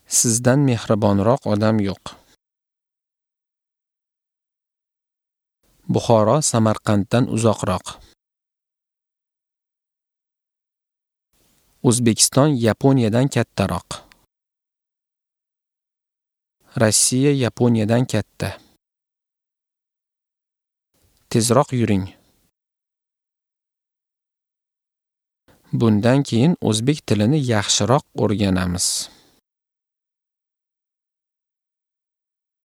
Sizdan mehribonroq odam yo'q. Buxoro Samarqanddan uzoqroq. O'zbekiston Yaponiyadan kattaroq. Rossiya Yaponiyadan katta. Tezroq yuring. Bundan keyin o'zbek tilini yaxshiroq o'rganamiz.